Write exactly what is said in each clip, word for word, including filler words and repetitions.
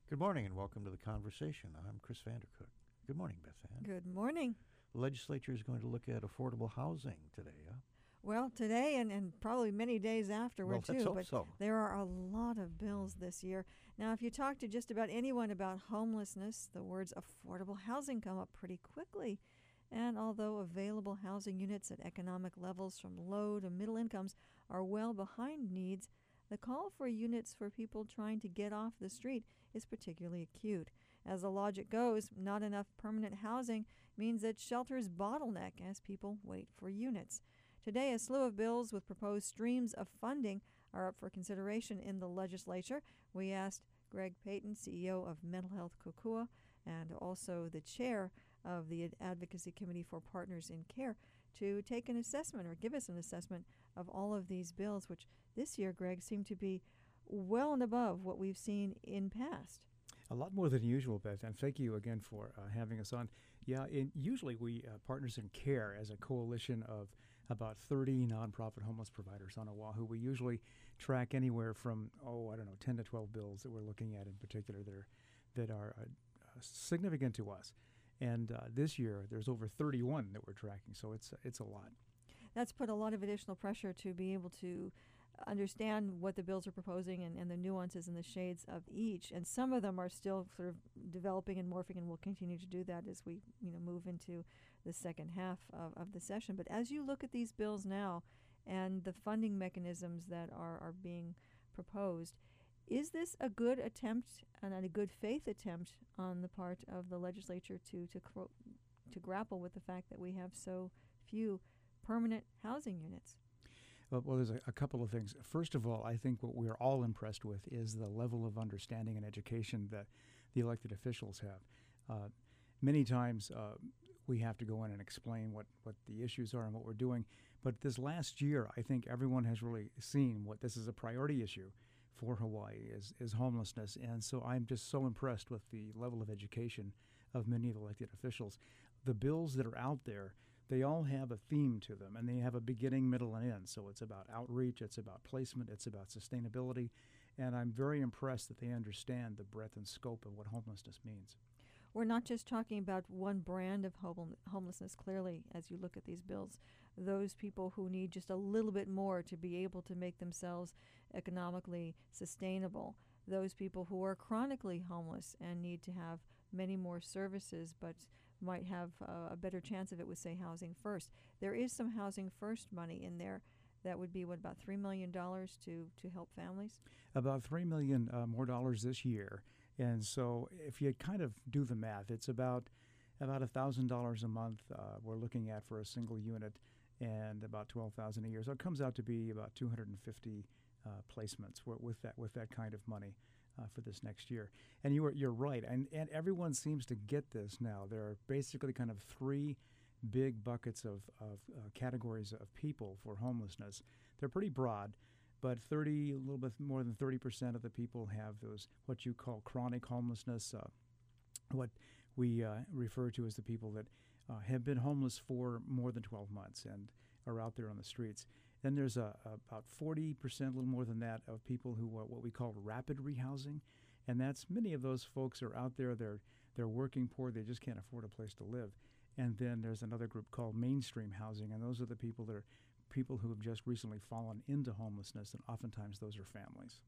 Good morning and welcome to the conversation. I'm Chris Vandercook. Good morning, Beth Ann. Good morning. The legislature is going to look at affordable housing today. Huh? Well, today and, and probably many days afterward, Well, let's too. hope But so. there are a lot of bills this year. Now, if you talk to just about anyone about homelessness, the words affordable housing come up pretty quickly. And although available housing units at economic levels from low to middle incomes are well behind needs, the call for units for people trying to get off the street is particularly acute. As the logic goes, not enough permanent housing means that shelters bottleneck as people wait for units. Today, a slew of bills with proposed streams of funding are up for consideration in the legislature. We asked Greg Payton, C E O of Mental Health Kokua, and also the chair of the Advocacy Committee for Partners in Care, to take an assessment or give us an assessment of all of these bills, which this year, Greg, seem to be well and above what we've seen in past. A lot more than usual, Beth, and thank you again for uh, having us on. Yeah, in, usually we, uh, Partners in Care, as a coalition of about thirty nonprofit homeless providers on Oahu, we usually track anywhere from, oh, I don't know, ten to twelve bills that we're looking at in particular that are, that are uh, uh, significant to us. And uh, this year, there's over thirty-one that we're tracking, so it's it's a lot. That's put a lot of additional pressure to be able to understand what the bills are proposing and, and the nuances and the shades of each. And some of them are still sort of developing and morphing, and will continue to do that as we you know move into the second half of, of the session. But as you look at these bills now and the funding mechanisms that are, are being proposed, is this a good attempt and a good faith attempt on the part of the legislature to to cro- to grapple with the fact that we have so few permanent housing units? Well, well there's a, a couple of things. First of all, I think what we're all impressed with is the level of understanding and education that the elected officials have. Uh, many times uh, we have to go in and explain what, what the issues are and what we're doing. But this last year, I think everyone has really seen what this is a priority issue for Hawaii is, is homelessness. And so I'm just so impressed with the level of education of many of the elected officials. The bills that are out there, they all have a theme to them, and they have a beginning, middle, and end. So it's about outreach, it's about placement, it's about sustainability. And I'm very impressed that they understand the breadth and scope of what homelessness means. We're not just talking about one brand of home- homelessness, clearly, as you look at these bills. Those people who need just a little bit more to be able to make themselves economically sustainable. Those people who are chronically homeless and need to have many more services but might have uh, a better chance of it with, say, Housing First. There is some Housing First money in there. That would be, what, about three million dollars to, to help families? About three million dollars uh, more dollars this year. And so if you kind of do the math, it's about about one thousand dollars a month uh, we're looking at for a single unit, and about twelve thousand dollars a year. So it comes out to be about two hundred fifty uh, placements with that with that kind of money uh, for this next year. And you are, you're right, and, and everyone seems to get this now. There are basically kind of three big buckets of, of uh, categories of people for homelessness. They're pretty broad, but thirty, a little bit more than thirty percent of the people have those, what you call chronic homelessness, uh, what we uh, refer to as the people that uh, have been homeless for more than twelve months and are out there on the streets. Then there's a, a, about forty percent, a little more than that, of people who are what we call rapid rehousing. And that's many of those folks are out there, they're, they're working poor, they just can't afford a place to live. And then there's another group called mainstream housing, and those are the people that are people who have just recently fallen into homelessness, and oftentimes those are families.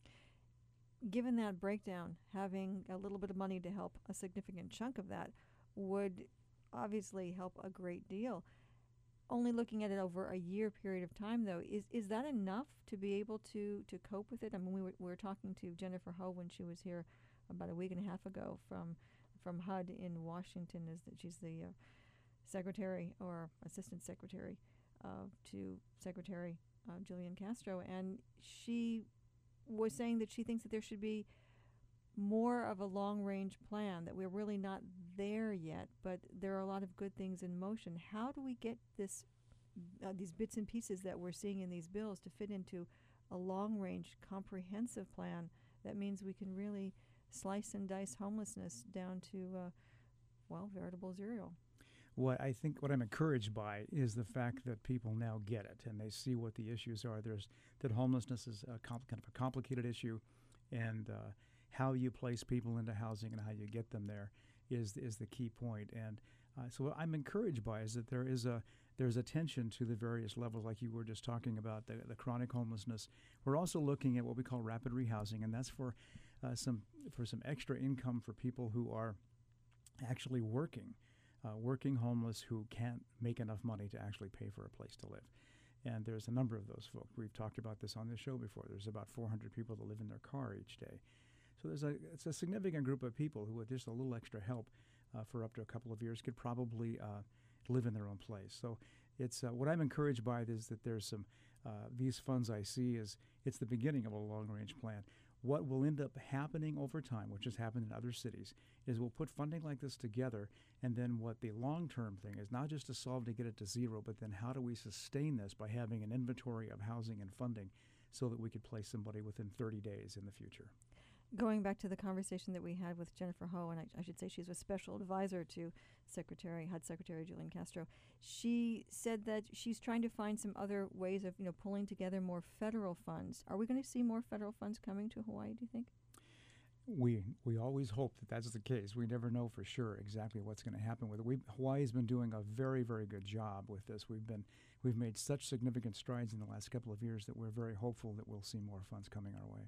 Given that breakdown, having a little bit of money to help a significant chunk of that would obviously help a great deal. Only looking at it over a year period of time, though, is is that enough to be able to, to cope with it? I mean, we were, we were talking to Jennifer Ho when she was here about a week and a half ago from from H U D in Washington. Is that she's the uh, secretary or assistant secretary uh, to Secretary uh, Julian Castro, and she was saying that she thinks that there should be more of a long-range plan, that we're really not there yet, but there are a lot of good things in motion. How do we get this, uh, these bits and pieces that we're seeing in these bills to fit into a long-range, comprehensive plan that means we can really slice and dice homelessness down to, uh, well, veritable zero? What I think, what I'm encouraged by is the fact that people now get it and they see what the issues are. There's that homelessness is a comp- kind of a complicated issue, and uh, how you place people into housing and how you get them there is is the key point. And uh, so what I'm encouraged by is that there is a there's attention to the various levels, like you were just talking about, the, the chronic homelessness. We're also looking at what we call rapid rehousing, and that's for uh, some for some extra income for people who are actually working, uh, working homeless who can't make enough money to actually pay for a place to live. And there's a number of those folks. We've talked about this on this show before. There's about four hundred people that live in their car each day. So there's a it's a significant group of people who, with just a little extra help uh, for up to a couple of years, could probably uh, live in their own place. So it's uh, what I'm encouraged by is that there's some uh, these funds I see is it's the beginning of a long-range plan. What will end up happening over time, which has happened in other cities, is we'll put funding like this together, and then what the long-term thing is, not just to solve to get it to zero, but then how do we sustain this by having an inventory of housing and funding so that we could place somebody within thirty days in the future. Going back to the conversation that we had with Jennifer Ho, and I, I should say she's a special advisor to Secretary, H U D Secretary Julian Castro, she said that she's trying to find some other ways of, you know, pulling together more federal funds. Are we going to see more federal funds coming to Hawaii, do you think? We we always hope that that's the case. We never know for sure exactly what's going to happen with it. We Hawaii's been doing a very very good job with this. We've been we've made such significant strides in the last couple of years that we're very hopeful that we'll see more funds coming our way.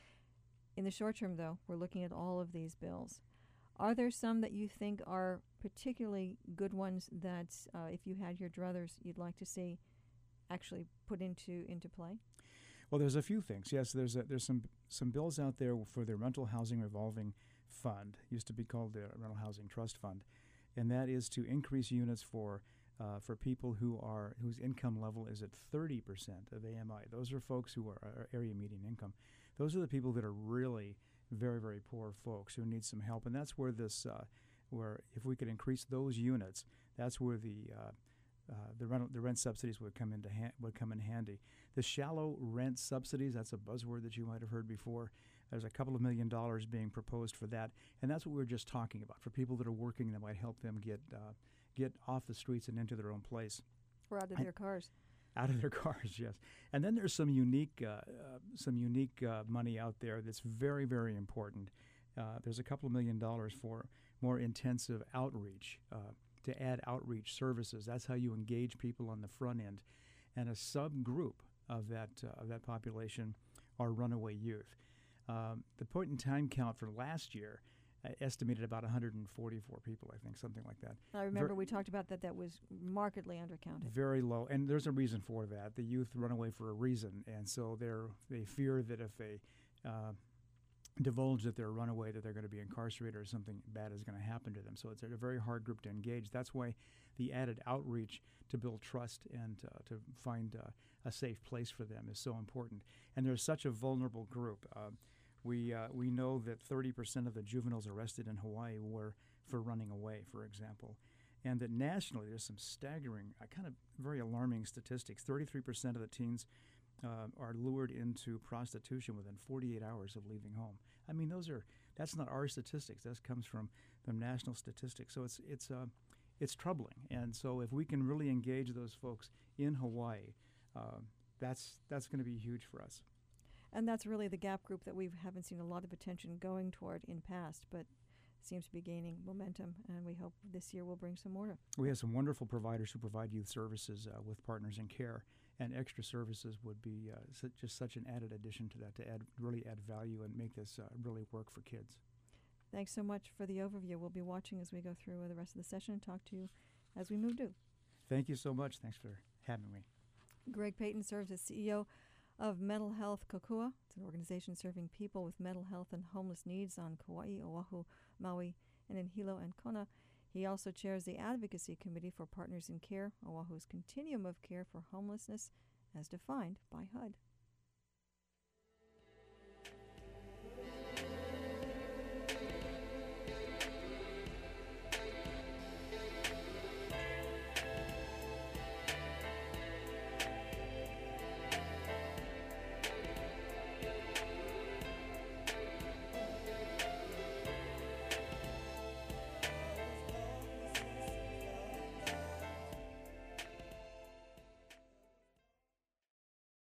In the short term, though, we're looking at all of these bills. Are there some that you think are particularly good ones that, uh, if you had your druthers, you'd like to see actually put into into play? Well, there's a few things. Yes, there's a, there's some some bills out there for the Rental Housing Revolving Fund, used to be called the Rental Housing Trust Fund, and that is to increase units for uh, for people who are whose income level is at thirty percent of A M I. Those are folks who are, are area median income. Those are the people that are really very very poor folks who need some help, and that's where this uh, where if we could increase those units, that's where the uh, Uh, the rent the rent subsidies would come into ha- would come in handy. The shallow rent subsidies, that's a buzzword that you might have heard before. There's a couple of million dollars being proposed for that, and that's what we were just talking about, for people that are working that might help them get uh, get off the streets and into their own place. Or out of I, their cars. Out of their cars, yes. And then there's some unique uh, uh, some unique uh, money out there that's very very important. Uh, there's a couple of million dollars for more intensive outreach. Uh, to add outreach services. That's how you engage people on the front end. And a subgroup of that uh, of that population are runaway youth. Um, the point in time count for last year uh, estimated about one hundred forty-four people, I think, something like that. I remember Ver- we talked about that. That was markedly undercounted. Very low, and there's a reason for that. The youth run away for a reason, and so they're they fear that if they uh, divulge that they're a runaway, that they're going to be incarcerated or something bad is going to happen to them. So it's a very hard group to engage. That's why the added outreach to build trust and uh, to find uh, a safe place for them is so important. And there's such a vulnerable group. Uh, we uh, we know that thirty percent of the juveniles arrested in Hawaii were for running away, for example. And that nationally there's some staggering, uh, kind of very alarming statistics. thirty-three percent of the teens Uh, are lured into prostitution within forty-eight hours of leaving home. I mean, those are that's not our statistics. That comes from the national statistics. So it's it's uh, it's troubling. And so if we can really engage those folks in Hawaii, uh, that's that's going to be huge for us. And that's really the gap group that we haven't seen a lot of attention going toward in past, but seems to be gaining momentum, and we hope this year will bring some more. We have some wonderful providers who provide youth services uh, with Partners in Care, and extra services would be uh, su- just such an added addition to that to add really add value and make this uh, really work for kids. Thanks so much for the overview. We'll be watching as we go through the rest of the session and talk to you as we move to. Thank you so much. Thanks for having me. Greg Payton serves as C E O of Mental Health Kokua. It's an organization serving people with mental health and homeless needs on Kauai, Oahu, Maui, and in Hilo and Kona. He also chairs the Advocacy Committee for Partners in Care, Oahu's continuum of care for homelessness as defined by H U D.